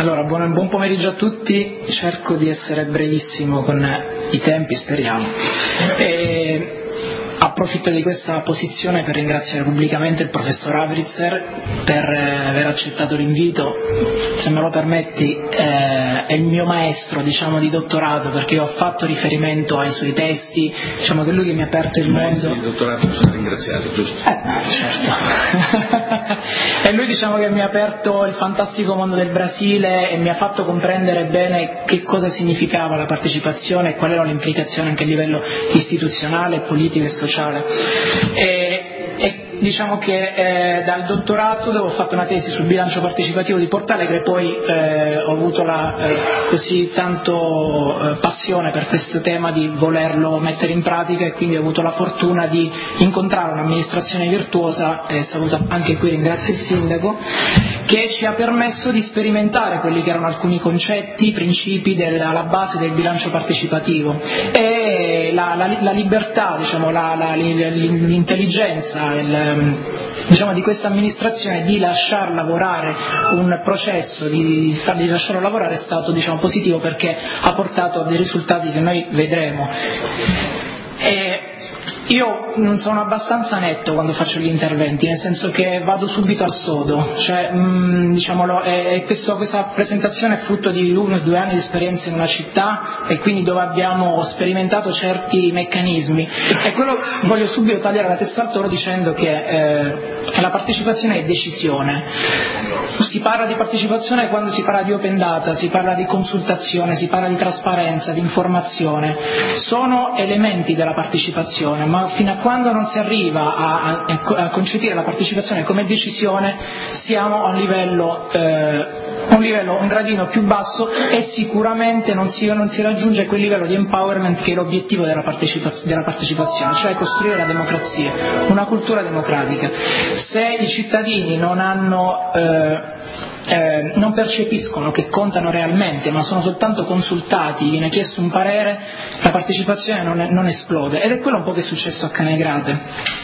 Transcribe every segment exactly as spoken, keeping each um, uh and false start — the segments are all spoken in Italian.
Allora, buon, buon pomeriggio a tutti, cerco di essere brevissimo con i tempi, speriamo. E approfitto di questa posizione per ringraziare pubblicamente il professor Avritzer per eh, aver accettato l'invito. Se me lo permetti, eh, è il mio maestro, diciamo, di dottorato, perché io ho fatto riferimento ai suoi testi, diciamo che è lui che mi ha aperto il, il mondo. Il maestro di dottorato sono ringraziati, giusto? Eh, certo. È lui, diciamo, che mi ha aperto il fantastico mondo del Brasile e mi ha fatto comprendere bene che cosa significava la partecipazione e quali erano le implicazioni anche a livello istituzionale, politico e sociale. E, e diciamo che eh, dal dottorato, dove ho fatto una tesi sul bilancio partecipativo di Porto Alegre, poi eh, ho avuto la eh, così tanto eh, passione per questo tema di volerlo mettere in pratica, e quindi ho avuto la fortuna di incontrare un'amministrazione virtuosa, e saluto anche qui, ringrazio il sindaco, che ci ha permesso di sperimentare quelli che erano alcuni concetti, principi della, alla base del bilancio partecipativo, e la, la, la libertà, diciamo, la, la, l'intelligenza, il, diciamo, di questa amministrazione di lasciar lavorare un processo, di, di lasciarlo lavorare, è stato, diciamo, positivo, perché ha portato a dei risultati che noi vedremo. E io non sono abbastanza netto quando faccio gli interventi, nel senso che vado subito al sodo, cioè, mh, diciamolo, è, questo, questa presentazione è frutto di uno o due anni di esperienza in una città, e quindi dove abbiamo sperimentato certi meccanismi, e quello voglio subito tagliare la testa al toro dicendo che eh, la partecipazione è decisione. Si parla di partecipazione quando si parla di open data, si parla di consultazione, si parla di trasparenza, di informazione, sono elementi della partecipazione, ma fino a quando non si arriva a, a, a concepire la partecipazione come decisione siamo a un livello, eh, un livello un gradino più basso, e sicuramente non si, non si raggiunge quel livello di empowerment che è l'obiettivo della, partecipaz- della partecipazione, cioè costruire la democrazia, una cultura democratica. Se i cittadini non hanno eh, Eh, non percepiscono che contano realmente, ma sono soltanto consultati, viene chiesto un parere, la partecipazione non, è, non esplode, ed è quello un po' che è successo a Canegrate.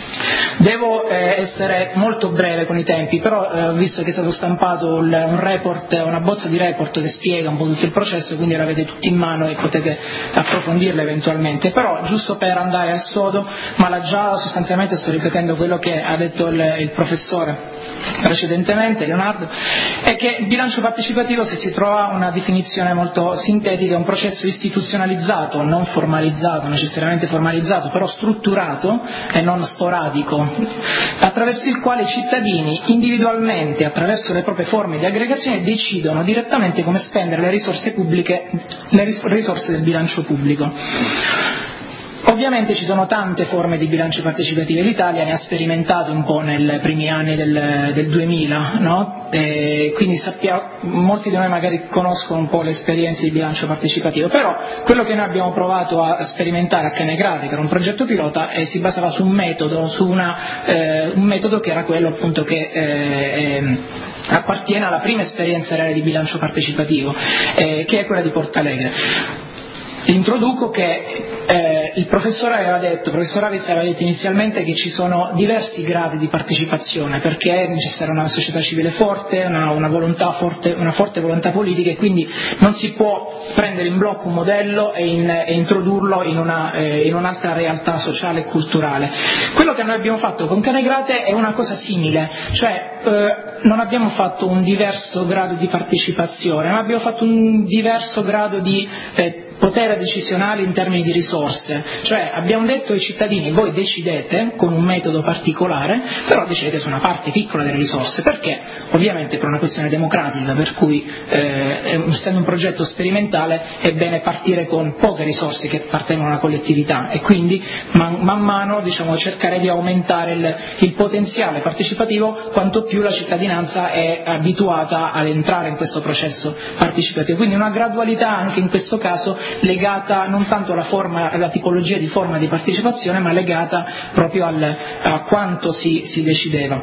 Devo eh, essere molto breve con i tempi, però eh, visto che è stato stampato il, un report, una bozza di report che spiega un po' tutto il processo, quindi l'avete tutti in mano e potete approfondirlo eventualmente, però giusto per andare al sodo, ma la già sostanzialmente sto ripetendo quello che ha detto il, il professore precedentemente, Leonardo, è che il bilancio partecipativo, se si trova una definizione molto sintetica, è un processo istituzionalizzato, non formalizzato, necessariamente formalizzato, però strutturato e non sporadico, attraverso il quale i cittadini individualmente, attraverso le proprie forme di aggregazione, decidono direttamente come spendere le risorse pubbliche, le risorse del bilancio pubblico. Ovviamente ci sono tante forme di bilancio partecipativo, l'Italia ne ha sperimentate un po' nei primi anni del, del duemila, no? E quindi sappiamo, molti di noi magari conoscono un po' le esperienze di bilancio partecipativo, però quello che noi abbiamo provato a sperimentare a Canegrate, che era un progetto pilota, e si basava su un metodo, su una, eh, un metodo che era quello appunto che eh, eh, appartiene alla prima esperienza reale di bilancio partecipativo, eh, che è quella di Porto Alegre. Introduco che eh, il professore aveva detto, il professor Avritzer aveva detto inizialmente che ci sono diversi gradi di partecipazione, perché è necessaria una società civile forte, una, una, volontà forte, una forte volontà politica, e quindi non si può prendere in blocco un modello e, in, e introdurlo in, una, eh, in un'altra realtà sociale e culturale. Quello che noi abbiamo fatto con Canegrate è una cosa simile, cioè eh, non abbiamo fatto un diverso grado di partecipazione, ma abbiamo fatto un diverso grado di eh, potere decisionale in termini di risorse, cioè abbiamo detto ai cittadini: voi decidete con un metodo particolare, però decidete su una parte piccola delle risorse, perché ovviamente per una questione democratica, per cui eh, essendo un progetto sperimentale è bene partire con poche risorse che appartengono alla collettività, e quindi man, man mano, diciamo, cercare di aumentare il, il potenziale partecipativo quanto più la cittadinanza è abituata ad entrare in questo processo partecipativo, quindi una gradualità anche in questo caso legata non tanto alla, forma, alla tipologia di forma di partecipazione, ma legata proprio al, a quanto si, si decideva.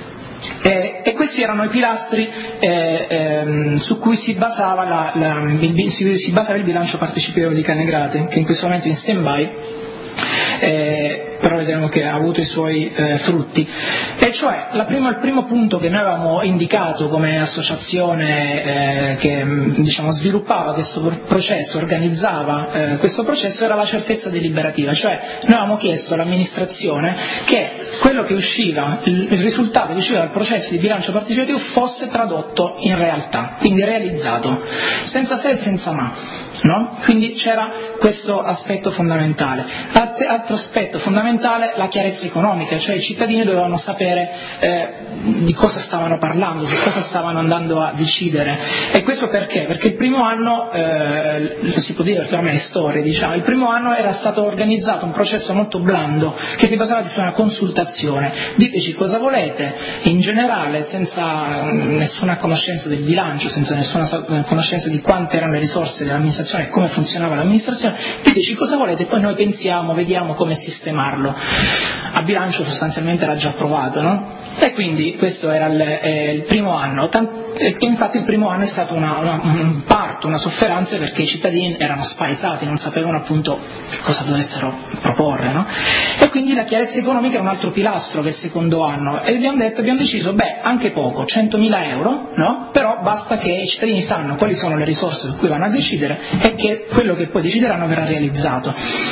Eh, e questi erano i pilastri eh, ehm, su cui si basava, la, la, il, si, si basava il bilancio partecipativo di Canegrate, che in questo momento è in stand by. Eh, però però vedremo che ha avuto i suoi eh, frutti, e cioè la prima, il primo punto che noi avevamo indicato come associazione eh, che diciamo sviluppava questo processo, organizzava eh, questo processo, era la certezza deliberativa, cioè noi avevamo chiesto all'amministrazione che quello che usciva, il, il risultato che usciva dal processo di bilancio partecipativo fosse tradotto in realtà, quindi realizzato, senza se e senza ma, no? Quindi c'era questo aspetto fondamentale. Alt- altro aspetto fondamentale, la chiarezza economica, cioè i cittadini dovevano sapere eh, di cosa stavano parlando, di cosa stavano andando a decidere. E questo perché? Perché il primo anno, eh, lo si può dire perché ormai è storia, diciamo, il primo anno era stato organizzato un processo molto blando che si basava su una consultazione, diteci cosa volete, in generale senza nessuna conoscenza del bilancio, senza nessuna conoscenza di quante erano le risorse dell'amministrazione e come funzionava l'amministrazione, diteci cosa volete e poi noi pensiamo, vediamo come sistemarlo. A bilancio sostanzialmente era già approvato, no? E quindi questo era il, eh, il primo anno, Tant- e infatti il primo anno è stato una, una, un parto, una sofferenza, perché i cittadini erano spaesati, non sapevano appunto che cosa dovessero proporre, no? E quindi la chiarezza economica era un altro pilastro del secondo anno, e abbiamo detto, abbiamo deciso, beh, anche poco, centomila euro, no? Però basta che i cittadini sanno quali sono le risorse su cui vanno a decidere e che quello che poi decideranno verrà realizzato.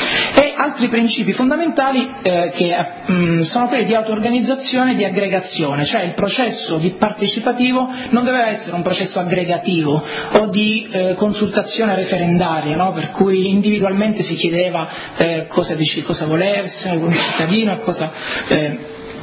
E altri principi fondamentali eh, che mh, sono quelli di auto-organizzazione e di aggregazione, cioè il processo di partecipativo non doveva essere un processo aggregativo o di eh, consultazione referendaria, no? Per cui individualmente si chiedeva eh, cosa, dici, cosa volesse un cittadino e cosa eh,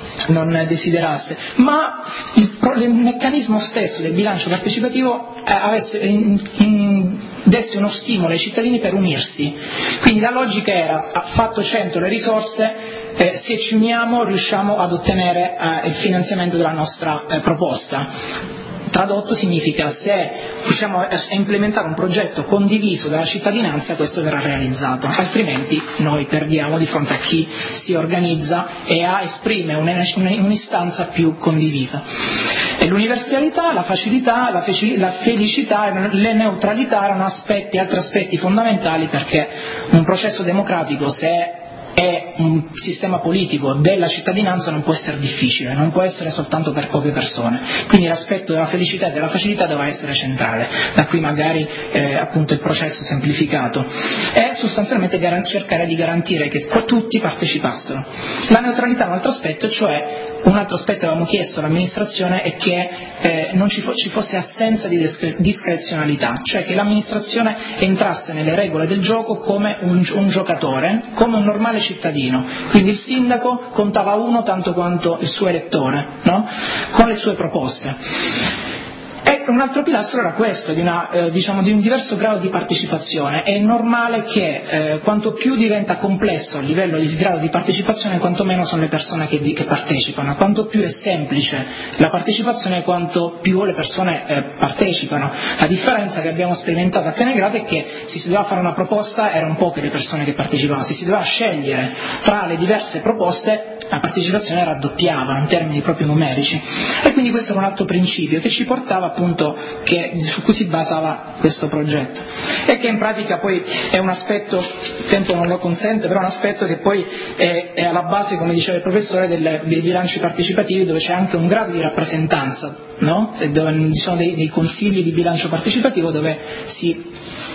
non desiderasse, ma il, il meccanismo stesso del bilancio partecipativo eh, avesse, in, in, desse uno stimolo ai cittadini per unirsi. Quindi la logica era, fatto cento le risorse, eh, se ci uniamo riusciamo ad ottenere eh, il finanziamento della nostra eh, proposta. Tradotto significa, se riusciamo a implementare un progetto condiviso dalla cittadinanza, questo verrà realizzato, altrimenti noi perdiamo di fronte a chi si organizza e ha, esprime un'istanza più condivisa. E l'universalità, la facilità, la, feci, la felicità, le neutralità erano aspetti, altri aspetti fondamentali, perché un processo democratico, se è un sistema politico della cittadinanza, non può essere difficile, non può essere soltanto per poche persone, quindi l'aspetto della felicità e della facilità deve essere centrale, da qui magari eh, appunto il processo semplificato, e sostanzialmente garan- cercare di garantire che tutti partecipassero. La neutralità è un altro aspetto, cioè un altro aspetto che avevamo chiesto all'amministrazione è che eh, non ci, fo- ci fosse assenza di discre- discrezionalità, cioè che l'amministrazione entrasse nelle regole del gioco come un, un giocatore, come un normale cittadino, quindi il sindaco contava uno tanto quanto il suo elettore, no? Con le sue proposte. E un altro pilastro era questo, di, una, eh, diciamo, di un diverso grado di partecipazione. È normale che eh, quanto più diventa complesso a livello di grado di partecipazione, quanto meno sono le persone che, che partecipano, quanto più è semplice la partecipazione, quanto più le persone eh, partecipano. La differenza che abbiamo sperimentato a Canegrado è che se si doveva fare una proposta erano poche le persone che partecipavano, se si doveva scegliere tra le diverse proposte la partecipazione raddoppiava in termini proprio numerici, e quindi questo era un altro principio che ci portava appunto, che, su cui si basava questo progetto, e che in pratica poi è un aspetto, il tempo non lo consente, però è un aspetto che poi è, è alla base, come diceva il professore, del, dei bilanci partecipativi, dove c'è anche un grado di rappresentanza, no? E dove ci sono dei, dei consigli di bilancio partecipativo dove si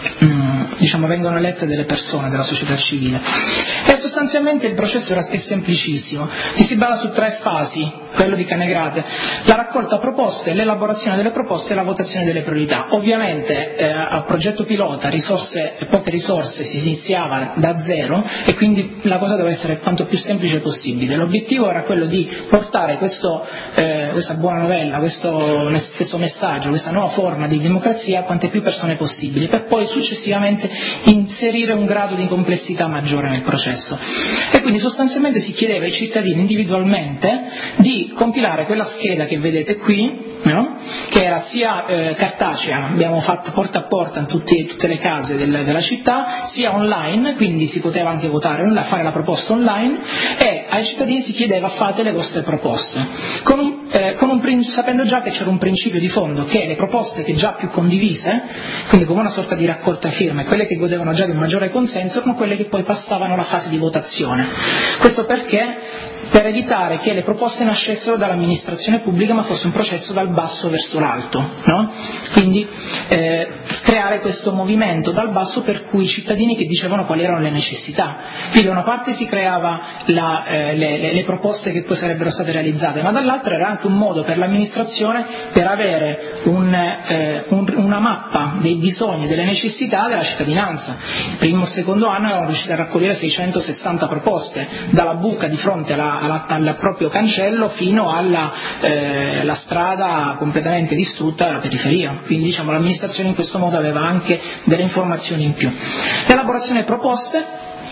diciamo vengono elette delle persone della società civile, e sostanzialmente il processo era, è semplicissimo, si si basa su tre fasi, quello di Canegrate: la raccolta proposte, l'elaborazione delle proposte e la votazione delle priorità. Ovviamente eh, al progetto pilota risorse, poche risorse, si iniziava da zero e quindi la cosa doveva essere quanto più semplice possibile. L'obiettivo era quello di portare questo, eh, questa buona novella, questo, questo messaggio, questa nuova forma di democrazia a quante più persone possibili, per poi successivamente inserire un grado di complessità maggiore nel processo. E quindi sostanzialmente si chiedeva ai cittadini individualmente di compilare quella scheda che vedete qui, no? Che era sia eh, cartacea, abbiamo fatto porta a porta in tutti, tutte le case del, della città, sia online, quindi si poteva anche votare online, fare la proposta online, e ai cittadini si chiedeva: fate le vostre proposte, con un, eh, con un, sapendo già che c'era un principio di fondo, che le proposte che già più condivise, quindi come una sorta di raccolta firme, quelle che godevano già di un maggiore consenso, erano quelle che poi passavano alla fase di votazione. Questo perché? Per evitare che le proposte nascessero dall'amministrazione pubblica ma fosse un processo dal basso verso l'alto, no? Quindi eh, creare questo movimento dal basso per cui i cittadini che dicevano quali erano le necessità. Quindi da una parte si creava la, eh, le, le, le proposte che poi sarebbero state realizzate, ma dall'altra era anche un modo per l'amministrazione per avere un, eh, un, una mappa dei bisogni, delle necessità della cittadinanza. Il primo e secondo anno erano riusciti a raccogliere seicentosessanta proposte, dalla buca di fronte alla Alla, al proprio cancello fino alla eh, la strada completamente distrutta della periferia. Quindi diciamo l'amministrazione in questo modo aveva anche delle informazioni in più. L'elaborazione proposte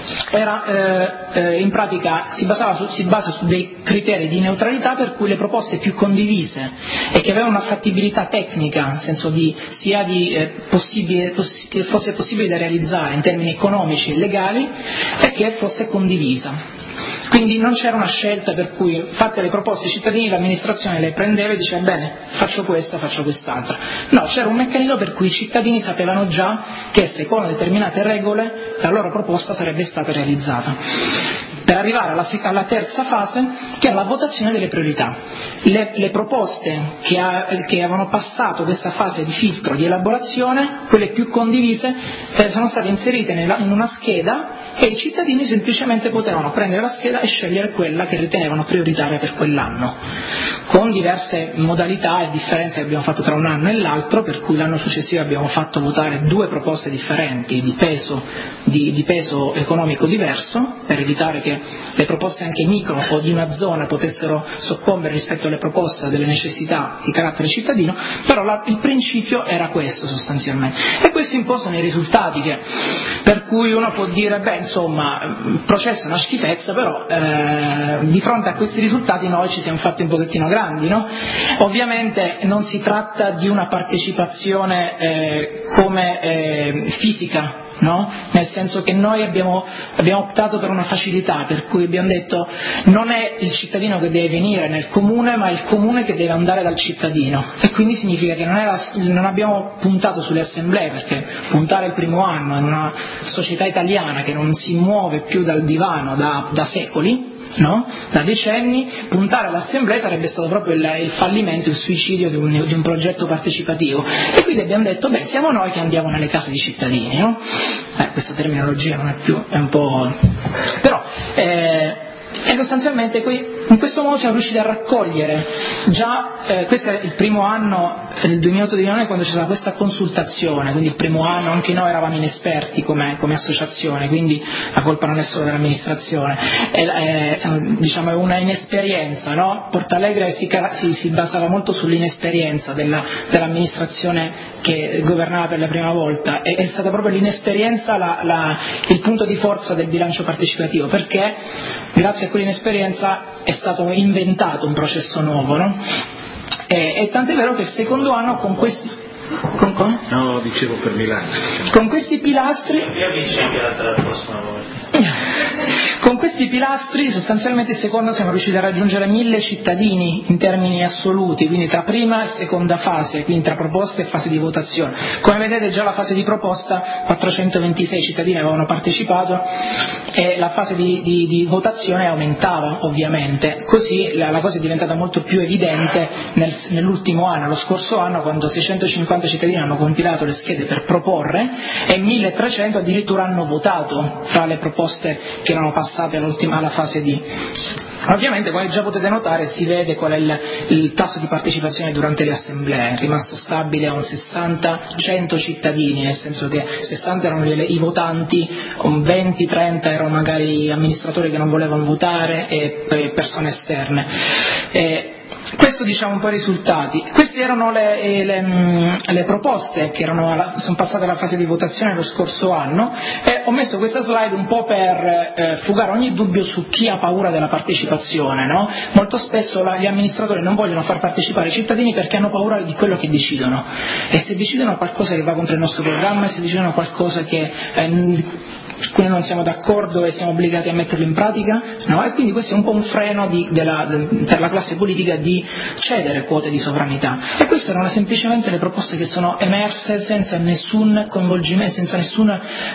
era eh, eh, in pratica si, basava su, si basa su dei criteri di neutralità per cui le proposte più condivise e che avevano una fattibilità tecnica, nel senso di sia di eh, possibile, poss- che fosse possibile da realizzare in termini economici e legali e che fosse condivisa. Quindi non c'era una scelta per cui, fatte le proposte ai cittadini, l'amministrazione le prendeva e diceva bene, faccio questa, faccio quest'altra. No, c'era un meccanismo per cui i cittadini sapevano già che secondo determinate regole la loro proposta sarebbe stata realizzata. Per arrivare alla, alla terza fase, che è la votazione delle priorità. Le, le proposte che, ha, che avevano passato questa fase di filtro, di elaborazione, quelle più condivise, eh, sono state inserite nella, in una scheda e i cittadini semplicemente potevano prendere la scheda e scegliere quella che ritenevano prioritaria per quell'anno, con diverse modalità e differenze che abbiamo fatto tra un anno e l'altro, per cui l'anno successivo abbiamo fatto votare due proposte differenti di peso, di, di peso economico diverso, per evitare che le proposte anche micro o di una zona potessero soccombere rispetto alle proposte delle necessità di carattere cittadino, però la, il principio era questo sostanzialmente. E questo imposano i risultati, che, per cui uno può dire, beh insomma, il processo è una schifezza, però eh, di fronte a questi risultati noi ci siamo fatti un pochettino grandi, no? Ovviamente non si tratta di una partecipazione eh, come eh, fisica, no? Nel senso che noi abbiamo, abbiamo optato per una facilità, per cui abbiamo detto non è il cittadino che deve venire nel comune, ma il comune che deve andare dal cittadino, e quindi significa che non, è la, non abbiamo puntato sulle assemblee, perché puntare il primo anno in una società italiana che non si muove più dal divano da, da secoli, no? Da decenni, puntare all'assemblea sarebbe stato proprio il, il fallimento, il suicidio di un, di un progetto partecipativo, e quindi abbiamo detto beh, siamo noi che andiamo nelle case dei cittadini, no? Eh, questa terminologia non è più, è un po', però eh, e sostanzialmente in questo modo siamo riusciti a raccogliere già, eh, questo è il primo anno del duemilaotto-duemilanove quando c'è stata questa consultazione, quindi il primo anno anche noi eravamo inesperti come, come associazione, quindi la colpa non è solo dell'amministrazione, è, è, diciamo è una inesperienza, no? Portalegre si, si, si basava molto sull'inesperienza della, dell'amministrazione che governava per la prima volta, e è stata proprio l'inesperienza la, la, il punto di forza del bilancio partecipativo, perché grazie a quell'inesperienza è stato inventato un processo nuovo, no? E, e tant'è vero che il secondo anno con questi con, con? No, dicevo per Milano. Con questi pilastri io vince anche la prossima volta. Con questi pilastri sostanzialmente il secondo siamo riusciti a raggiungere mille cittadini in termini assoluti, quindi tra prima e seconda fase, quindi tra proposta e fase di votazione. Come vedete già la fase di proposta quattrocentoventisei cittadini avevano partecipato e la fase di, di, di votazione aumentava ovviamente, così la, la cosa è diventata molto più evidente nel, nell'ultimo anno, lo scorso anno, quando seicentocinquanta cittadini hanno compilato le schede per proporre e milletrecento addirittura hanno votato fra le proposte che erano passate all'ultima, alla fase di. Ovviamente, come già potete notare, si vede qual è il, il tasso di partecipazione durante le assemblee, è rimasto stabile a un sessanta cento cittadini, nel senso che sessanta erano le, i votanti, un venti trenta erano magari amministratori che non volevano votare e, e persone esterne. E, questo diciamo un po' i risultati. Queste erano le, le, le proposte che erano, sono passate alla fase di votazione lo scorso anno, e ho messo questa slide un po' per eh, fugare ogni dubbio su chi ha paura della partecipazione, no? Molto spesso la, gli amministratori non vogliono far partecipare i cittadini perché hanno paura di quello che decidono, e se decidono qualcosa che va contro il nostro programma, e se decidono qualcosa che eh, su cui non siamo d'accordo e siamo obbligati a metterlo in pratica? No? E quindi questo è un po' un freno di, della, de, per la classe politica di cedere quote di sovranità. E queste erano semplicemente le proposte che sono emerse senza nessun coinvolgimento, senza nessun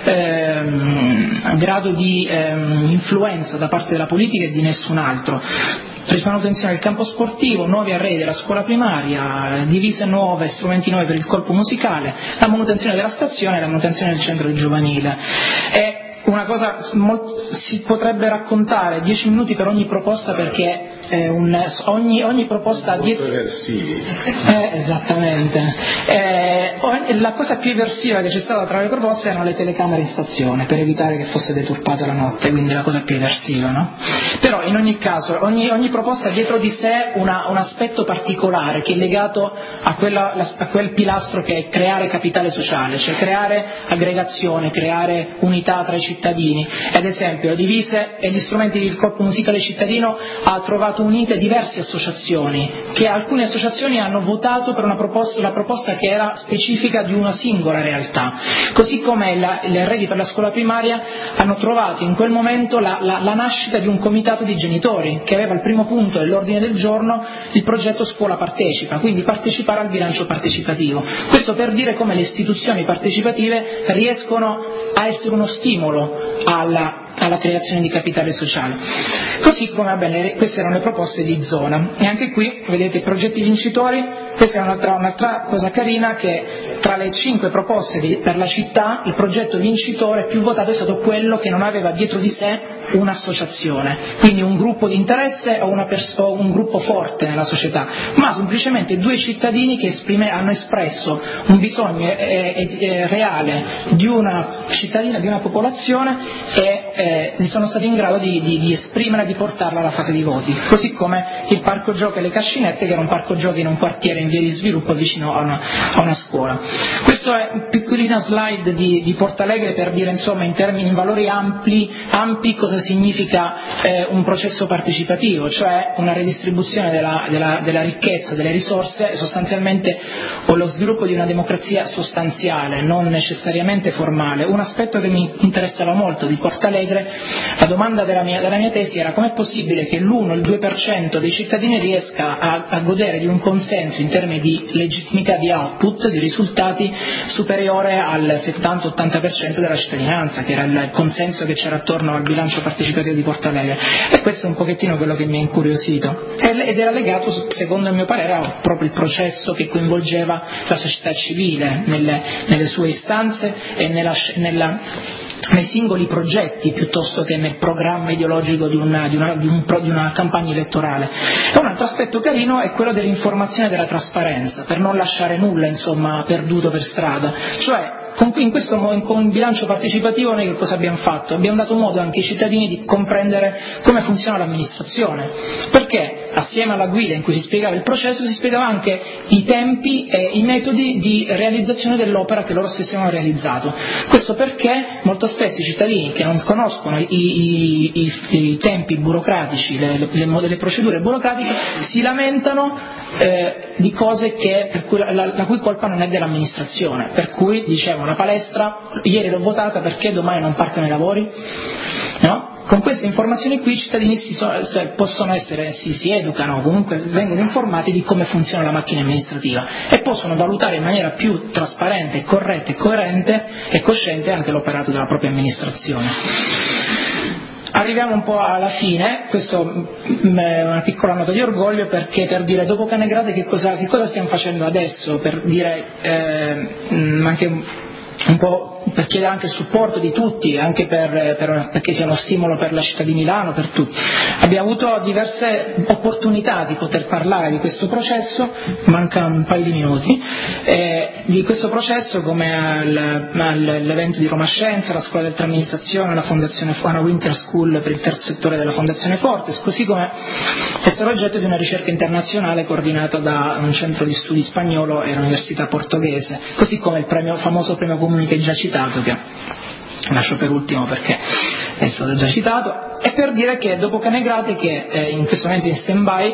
ehm, grado di ehm, influenza da parte della politica e di nessun altro. Manutenzione del campo sportivo, nuovi arredi della scuola primaria, divise nuove, strumenti nuovi per il corpo musicale, la manutenzione della stazione e la manutenzione del centro giovanile. E una cosa, si potrebbe raccontare dieci minuti per ogni proposta, perché eh, un, ogni, ogni proposta ha dietro... Eh, esattamente. Eh, la cosa più eversiva che c'è stata tra le proposte erano le telecamere in stazione, per evitare che fosse deturpata la notte, quindi la cosa più eversiva, no? Però in ogni caso ogni, ogni proposta ha dietro di sé una, un aspetto particolare che è legato a, quella, a quel pilastro che è creare capitale sociale, cioè creare aggregazione, creare unità tra i cittadini. Ad esempio, le divise e gli strumenti del corpo musicale cittadino ha trovato unite diverse associazioni, che alcune associazioni hanno votato per una proposta, la proposta che era specifica di una singola realtà, così come la, le arredi per la scuola primaria hanno trovato in quel momento la, la, la nascita di un comitato di genitori che aveva al primo punto dell'ordine del giorno il progetto Scuola Partecipa, quindi partecipare al bilancio partecipativo. Questo per dire come le istituzioni partecipative riescono a essere uno stimolo alla alla creazione di capitale sociale. Così come, va bene, queste erano le proposte di zona. E anche qui, vedete, i progetti vincitori, questa è un'altra, un'altra cosa carina, che tra le cinque proposte di, per la città, il progetto vincitore più votato è stato quello che non aveva dietro di sé un'associazione, quindi un gruppo di interesse o, una pers- o un gruppo forte nella società, ma semplicemente due cittadini che esprime, hanno espresso un bisogno eh, eh, reale di una cittadina, di una popolazione, e eh, sono stati in grado di, di, di esprimerla, di portarla alla fase di voti. Così come il parco giochi e le cascinette, che era un parco giochi in un quartiere in via di sviluppo vicino a una, a una scuola. Questo è una piccolina slide di, di Portalegre per dire, insomma, in termini, in valori ampli, ampi, cosa significa eh, un processo partecipativo, cioè una redistribuzione della, della, della ricchezza, delle risorse, sostanzialmente, o lo sviluppo di una democrazia sostanziale, non necessariamente formale. Un aspetto che mi interessava molto di Portalegre, la domanda della mia, della mia tesi era: com'è possibile che l'uno, il due per cento dei cittadini riesca a, a godere di un consenso in termini di legittimità di output, di risultati, superiore al settanta ottanta per cento della cittadinanza, che era il consenso che c'era attorno al bilancio partecipativo di Portalegre. E questo è un pochettino quello che mi ha incuriosito, ed era legato, secondo il mio parere, a proprio il processo che coinvolgeva la società civile nelle, nelle sue istanze e nella, nella nei singoli progetti piuttosto che nel programma ideologico di una, di una, di un, di una campagna elettorale. E un altro aspetto carino è quello dell'informazione e della trasparenza, per non lasciare nulla, insomma, perduto per strada. Cioè, con, in questo con il bilancio partecipativo noi che cosa abbiamo fatto? Abbiamo dato modo anche ai cittadini di comprendere come funziona l'amministrazione, perché assieme alla guida in cui si spiegava il processo si spiegava anche i tempi e i metodi di realizzazione dell'opera che loro stessi avevano realizzato. Questo perché molto spesso i cittadini che non conoscono i, i, i, i tempi burocratici, le, le, le, le procedure burocratiche, si lamentano eh, di cose che, per cui, la, la cui colpa non è dell'amministrazione, per cui dicevano: la palestra ieri l'ho votata, perché domani non partono i lavori? No? Con queste informazioni qui i cittadini si so, possono essere, si, si educano, comunque vengono informati di come funziona la macchina amministrativa e possono valutare in maniera più trasparente, corretta e coerente e cosciente anche l'operato della propria amministrazione. Arriviamo un po' alla fine, questo è una piccola nota di orgoglio, perché per dire, dopo Canegrade che cosa, che cosa stiamo facendo adesso, per dire eh, anche un po' per chiedere anche il supporto di tutti, anche per, per, perché sia uno stimolo per la città di Milano, per tutti. Abbiamo avuto diverse opportunità di poter parlare di questo processo, manca un paio di minuti, eh, di questo processo, come al, all'evento di Roma Scienza, la scuola dell'amministrazione, la fondazione una Winter School per il terzo settore della Fondazione Fortes, così come essere oggetto di una ricerca internazionale coordinata da un centro di studi spagnolo e l'università portoghese, così come il premio, famoso premio Comuni che già citato, che lascio per ultimo perché è stato già citato, e per dire che dopo Canegrate, che è in questo momento in stand-by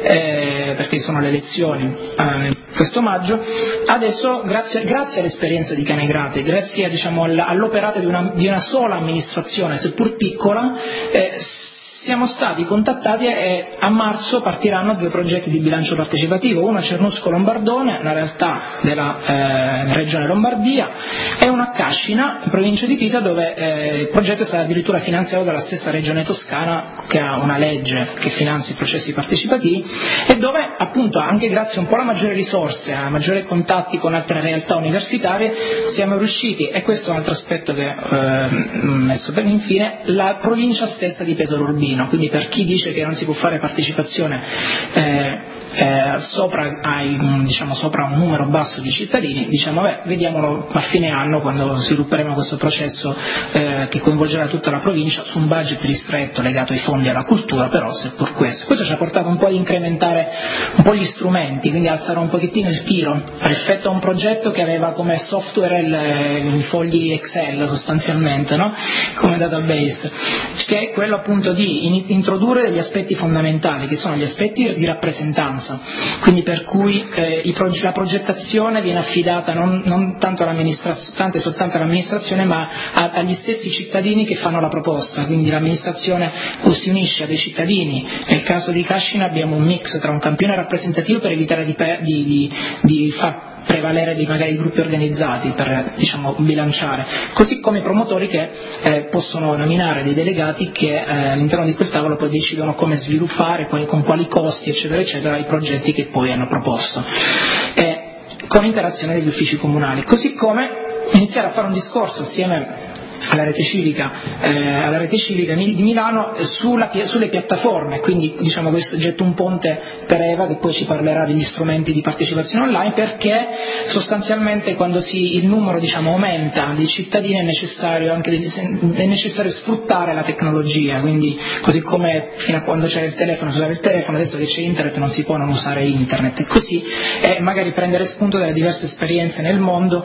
eh, perché sono le elezioni eh, questo maggio, adesso grazie, grazie all'esperienza di Canegrate, grazie diciamo, all'operato di una, di una sola amministrazione, seppur piccola, eh, siamo stati contattati e a marzo partiranno due progetti di bilancio partecipativo, uno a Cernusco Lombardone, una realtà della eh, regione Lombardia, e uno a Cascina, in provincia di Pisa, dove eh, il progetto è stato addirittura finanziato dalla stessa regione toscana, che ha una legge che finanzia i processi partecipativi, e dove appunto anche grazie un po' alla maggiore risorse, a maggiori contatti con altre realtà universitarie, siamo riusciti, e questo è un altro aspetto che eh, messo per infine, la provincia stessa di Pesaro Urbino. Quindi per chi dice che non si può fare partecipazione eh, eh, sopra, ai, diciamo, sopra un numero basso di cittadini, diciamo beh, vediamolo a fine anno quando svilupperemo questo processo eh, che coinvolgerà tutta la provincia su un budget ristretto legato ai fondi e alla cultura, però seppur questo. Questo ci ha portato un po' ad incrementare un po' gli strumenti, quindi alzare un pochettino il tiro rispetto a un progetto che aveva come software il, i fogli Excel sostanzialmente, no? Come database, che è quello appunto di introdurre degli aspetti fondamentali che sono gli aspetti di rappresentanza, quindi per cui eh, i proge- la progettazione viene affidata non, non tanto, all'amministrazio- tanto e soltanto all'amministrazione, ma a, agli stessi cittadini che fanno la proposta, quindi l'amministrazione si unisce a dei cittadini. Nel caso di Cascina abbiamo un mix tra un campione rappresentativo per evitare di, pe- di, di, di far prevalere di magari gruppi organizzati per diciamo bilanciare, così come i promotori che eh, possono nominare dei delegati che eh, all'interno di quel tavolo poi decidono come sviluppare, quali, con quali costi eccetera eccetera i progetti che poi hanno proposto, eh, con interazione degli uffici comunali, così come iniziare a fare un discorso assieme alla rete civica, eh, alla rete civica di Milano sulla, sulle piattaforme, quindi diciamo questo getto un ponte per Eva che poi ci parlerà degli strumenti di partecipazione online, perché sostanzialmente quando si, il numero diciamo aumenta di cittadini è necessario anche è necessario sfruttare la tecnologia, quindi così come fino a quando c'era il telefono si usava il telefono, adesso che c'è internet non si può non usare internet, e così eh, magari prendere spunto dalle diverse esperienze nel mondo,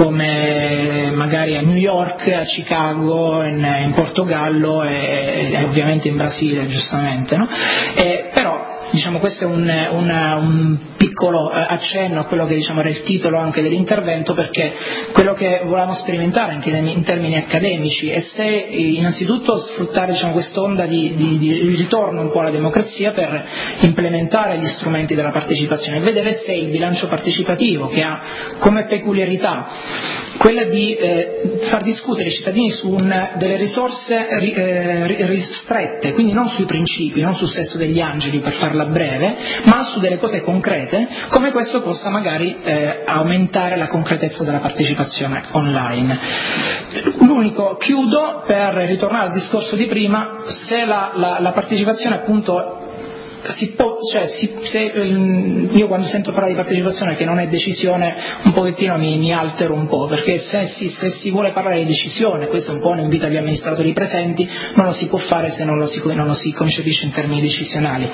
come magari a New York, a Chicago, in, in Portogallo e, e ovviamente in Brasile, giustamente, no? E, però diciamo questo è un, un, un piccolo accenno a quello che diciamo era il titolo anche dell'intervento, perché quello che volevamo sperimentare anche in termini accademici è se innanzitutto sfruttare diciamo, quest'onda di, di, di ritorno un po' alla democrazia per implementare gli strumenti della partecipazione e vedere se il bilancio partecipativo, che ha come peculiarità quella di eh, far discutere i cittadini su un, delle risorse ri, eh, ristrette, quindi non sui principi, non sul sesso degli angeli per farla breve, ma su delle cose concrete, come questo possa magari eh, aumentare la concretezza della partecipazione online. L'unico, chiudo per ritornare al discorso di prima, se la, la, la partecipazione appunto Si può, cioè, si, se, io quando sento parlare di partecipazione che non è decisione un pochettino mi, mi altero un po', perché se si, se si vuole parlare di decisione, questo è un po' un invito agli amministratori presenti, non lo si può fare se non lo si, non lo si concepisce in termini decisionali.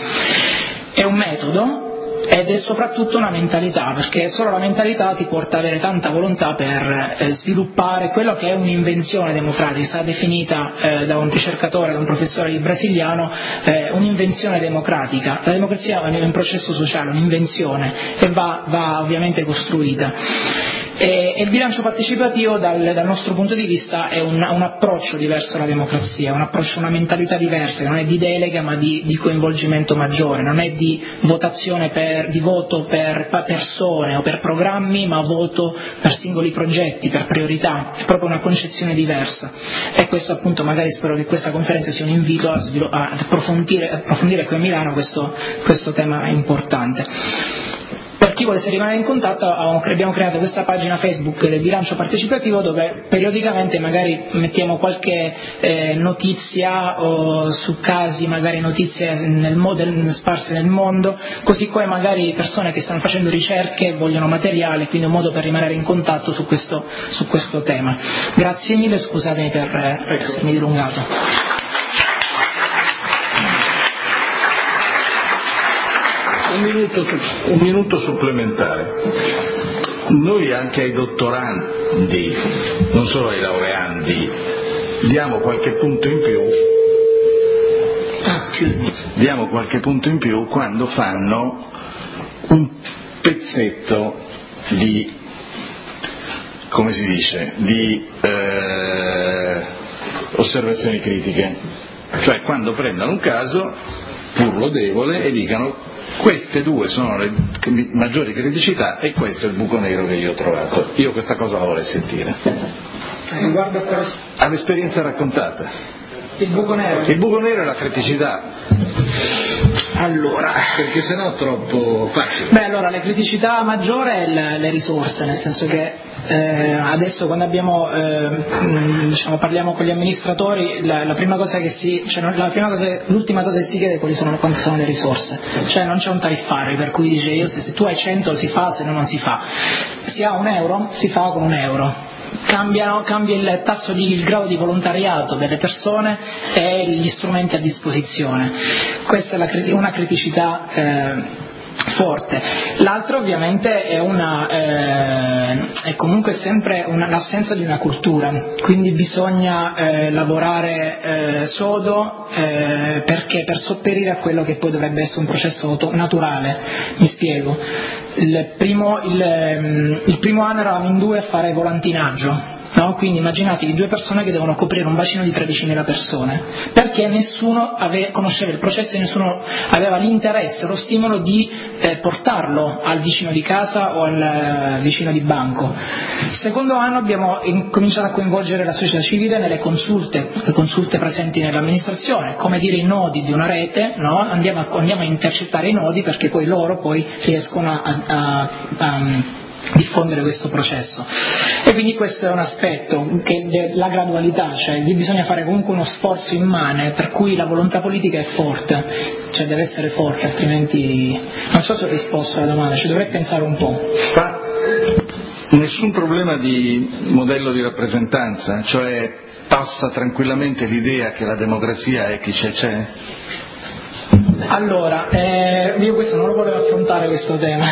È un metodo ed è soprattutto una mentalità, perché solo la mentalità ti porta ad avere tanta volontà per eh, sviluppare quello che è un'invenzione democratica, definita eh, da un ricercatore, da un professore di brasiliano, eh, un'invenzione democratica. La democrazia è un processo sociale, un'invenzione, e va, va ovviamente costruita. E, e il bilancio partecipativo dal, dal nostro punto di vista è un, un approccio diverso alla democrazia, un approccio, una mentalità diversa, che non è di delega ma di, di coinvolgimento maggiore, non è di votazione per, di voto per persone o per programmi, ma voto per singoli progetti, per priorità, è proprio una concezione diversa, e questo appunto magari spero che questa conferenza sia un invito a, svilo- a approfondire, approfondire qui a Milano questo, questo tema importante. Per chi volesse rimanere in contatto abbiamo creato questa pagina Facebook del bilancio partecipativo, dove periodicamente magari mettiamo qualche eh, notizia o su casi, magari notizie nel modo, sparse nel mondo, così come magari persone che stanno facendo ricerche e vogliono materiale, quindi un modo per rimanere in contatto su questo, su questo tema. Grazie mille, scusatemi per eh, essermi dilungato. Un minuto, un minuto supplementare. noi anche ai dottorandi, non solo ai laureandi, diamo qualche punto in più, diamo qualche punto in più quando fanno un pezzetto di, come si dice, di eh, osservazioni critiche, cioè quando prendono un caso pur lodevole e dicano queste due sono le maggiori criticità e questo è il buco nero che io ho trovato. Io questa cosa la vorrei sentire. Riguardo a quale... All'esperienza raccontata. Il buco nero? Il buco nero è la criticità. Allora, perché sennò è troppo facile. Beh, allora la criticità maggiore è le, le risorse, nel senso che eh, adesso quando abbiamo eh, diciamo, parliamo con gli amministratori, la, la prima cosa che si, cioè la prima cosa, l'ultima cosa che si chiede è quali sono, quante sono le risorse, cioè non c'è un tariffario per cui dice io se, se tu hai cento si fa, se no non si fa, si ha un euro, si fa con un euro. Cambiano, cambia il tasso di il grado di volontariato delle persone e gli strumenti a disposizione. Questa è la, una criticità eh, forte. L'altro ovviamente è una eh, è comunque sempre una, l'assenza di una cultura, quindi bisogna eh, lavorare eh, sodo eh, perché per sopperire a quello che poi dovrebbe essere un processo auto- naturale. Mi spiego. Il primo, il, il primo anno eravamo in due a fare volantinaggio, no? Quindi immaginatevi due persone che devono coprire un bacino di tredicimila persone, perché nessuno ave, conosceva il processo e nessuno aveva l'interesse, lo stimolo di eh, portarlo al vicino di casa o al eh, vicino di banco. Il secondo anno abbiamo cominciato a coinvolgere la società civile nelle consulte, le consulte presenti nell'amministrazione, come dire i nodi di una rete, no? andiamo, a, andiamo a intercettare i nodi perché poi loro poi riescono a, a, a diffondere questo processo. E quindi questo è un aspetto che la gradualità, cioè bisogna fare comunque uno sforzo immane, per cui la volontà politica è forte, cioè deve essere forte, altrimenti non so se ho risposto alla domanda, ci dovrei pensare un po'. Ma nessun problema di modello di rappresentanza, cioè passa tranquillamente l'idea che la democrazia è chi c'è c'è? Allora, eh, io questo non lo volevo affrontare questo tema.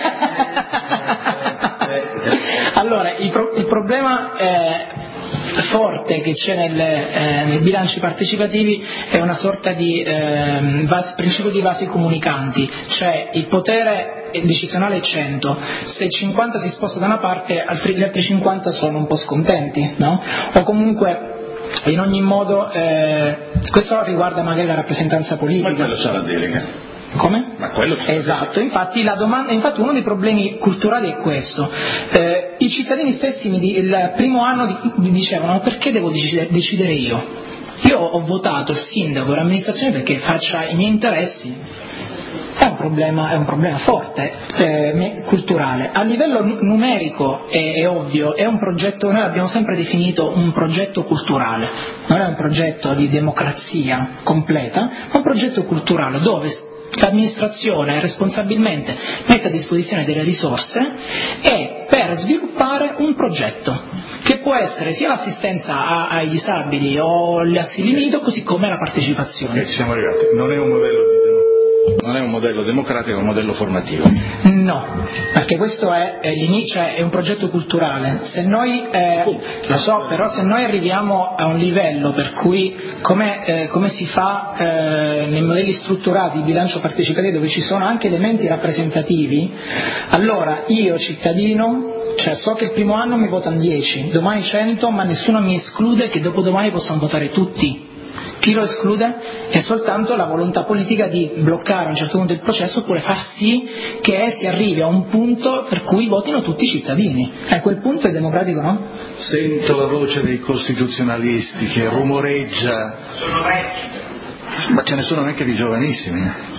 Allora, il, pro- il problema eh, forte che c'è nel, eh, nei bilanci partecipativi è una sorta di eh, vas- principio di vasi comunicanti, cioè il potere decisionale è cento, se cinquanta si sposta da una parte, altri, gli altri cinquanta sono un po' scontenti, no? O comunque in ogni modo eh, questo riguarda magari la rappresentanza politica. Ma quello c'ha la delega. Come? Ma quello c'è esatto, infatti, la domanda, infatti uno dei problemi culturali è questo. Eh, i cittadini stessi mi di, il primo anno di, mi dicevano ma perché devo decidere, decidere io? Io ho votato il sindaco e l'amministrazione perché faccia i miei interessi. È un problema, è un problema forte, eh, culturale. A livello n- numerico è, è ovvio, è un progetto, noi l'abbiamo sempre definito un progetto culturale, non è un progetto di democrazia completa, ma un progetto culturale dove l'amministrazione responsabilmente mette a disposizione delle risorse e per sviluppare un progetto che può essere sia l'assistenza a, ai disabili o gli asili nido, così come la partecipazione. Ok, ci siamo arrivati. Non è un modello di Non è un modello democratico, è un modello formativo. No, perché questo è, è l'inizio, è un progetto culturale. Se noi, eh, lo so, però se noi arriviamo a un livello per cui come, eh, come si fa eh, nei modelli strutturati di bilancio partecipativo dove ci sono anche elementi rappresentativi, allora io cittadino, cioè so che il primo anno mi votano dieci, domani cento, ma nessuno mi esclude che dopodomani possano votare tutti. Chi lo esclude? È soltanto la volontà politica di bloccare a un certo punto il processo oppure far sì che si arrivi a un punto per cui votino tutti i cittadini. A quel punto è democratico, no? Sento la voce dei costituzionalisti che rumoreggia, ma ce ne sono anche di giovanissimi.